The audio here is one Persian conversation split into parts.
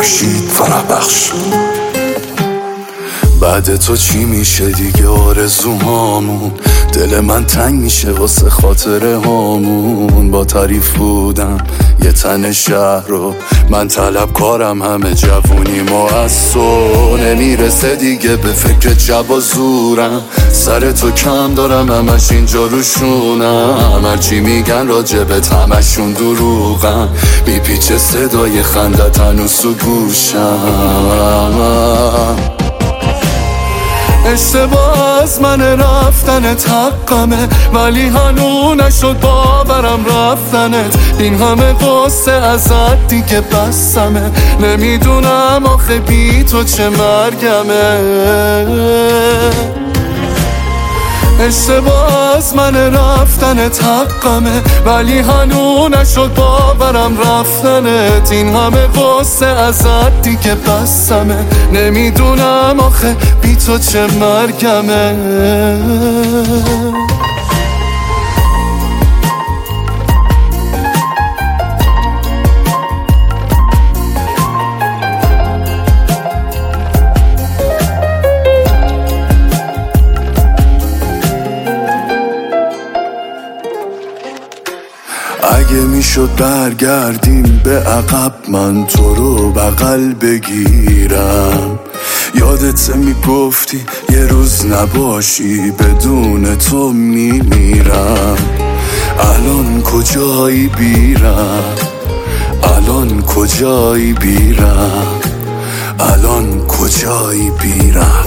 فرشید فرح بخش. بعد تو چی میشه دیگه آرزوهامون؟ دل من تنگ میشه واسه خاطره هامون. با تعریف بودم یه تن شهر رو، من طلبکارم همه جوونیم و از تو نمیرسه دیگه به فکر جب و زورم. سر تو کم دارم همش اینجا روشونم، هرچی میگن راجبت همشون دروغم. میپیچه صدای خندت هنوز تو گوشم. اشتباه از من رفتنت حقمه، ولی هنو نشد باورم رفتنت. این همه قصه ازت دیگه بسمه، نمیدونم آخه بی تو چه مرگمه. اشتباه از من رفتنت حقمه، ولی هنو نشد باورم رفتنت. این همه قصه ازت دیگه بسمه، نمیدونم آخه بی تو چه مرگمه. اگه میشد برگردیم به عقب، من تو رو بغل بگیرم. یادت میگفتی یه روز نباشی بدون تو میمیرم. الان کجایی بیرم؟ الان کجایی بیرم؟ الان کجایی بیرم؟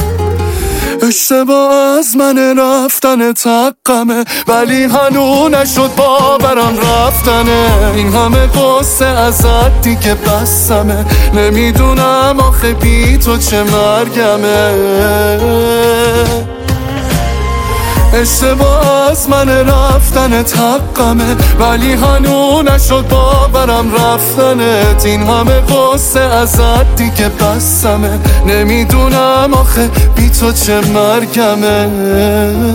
اشتباه از من رفتنت حقمه، ولی هنو نشد باورم رفتنه. این همه قصه ازت دیگه بسمه، نمیدونم آخه بی تو چه مرگمه. اشتباه از من رفتنت حقمه، ولی هنو نشد باورم رفتنت. این همه قصه ازت دیگه بسمه، نمیدونم آخه بی تو چه مرگمه.